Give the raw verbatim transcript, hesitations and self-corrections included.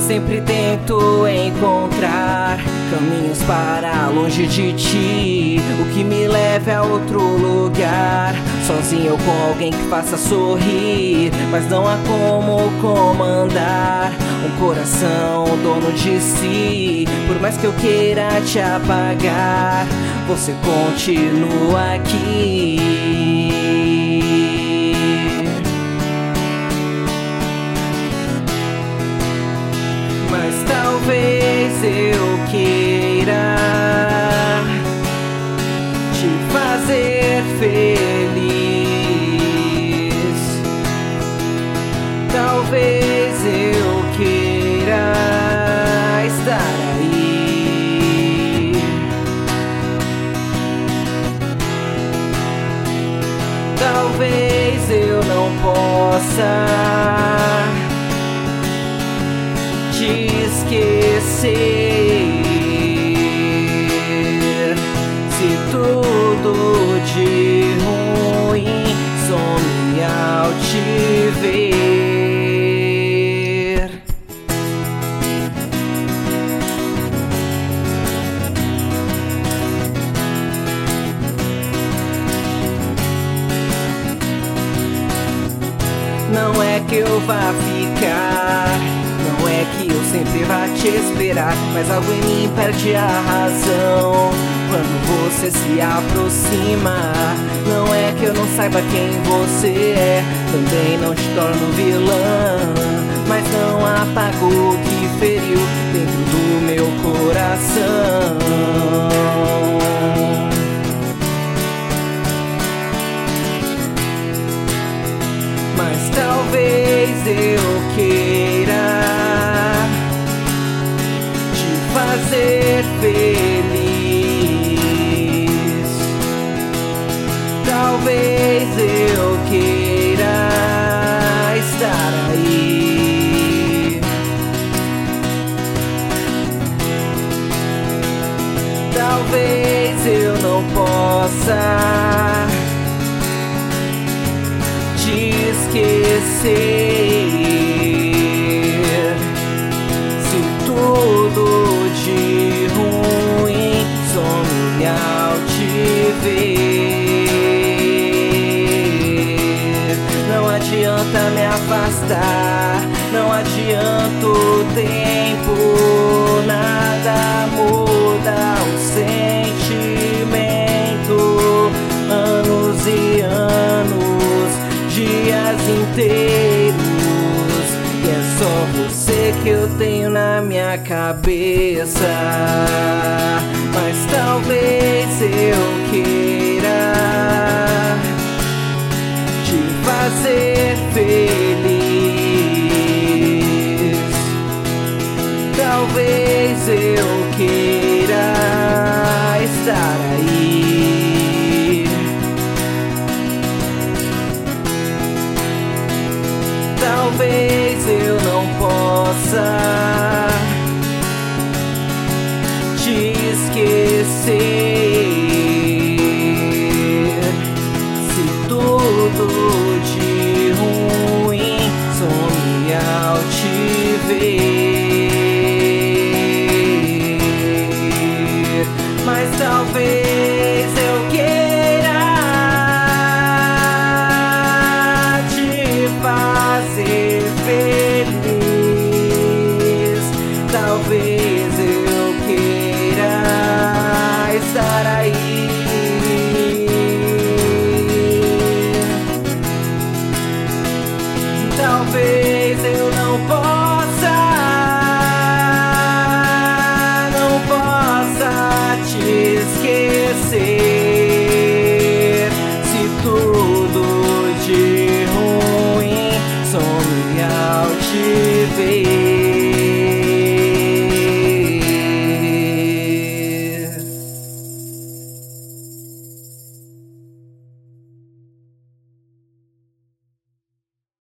Sempre tento encontrar caminhos para longe de ti, o que me leve a outro lugar, sozinho ou com alguém que faça sorrir. Mas não há como comandar um coração dono de si. Por mais que eu queira te apagar, você continua aqui. Mas talvez eu queira te fazer feliz. Talvez eu queira estar aí. Talvez eu não possa te esquecer, se tudo de ruim some ao te ver. Não é que eu vá ficar, não é que eu sempre vá te esperar, mas algo em mim perde a razão quando você se aproxima. Não é que eu não saiba quem você é, também não te torno vilã, mas não apago o que feriu dentro do meu coração. Mas talvez eu queira te fazer feliz. Talvez eu queira estar aí. Talvez eu não possa te esquecer, se tudo de ruim some ao te ver. Não adianta me afastar, não adianta o tempo, nada muda o sentimento. Anos e anos, dias inteiros, e é só você que eu tenho na minha cabeça. Mas talvez eu queira te fazer feliz. Talvez eu queira estar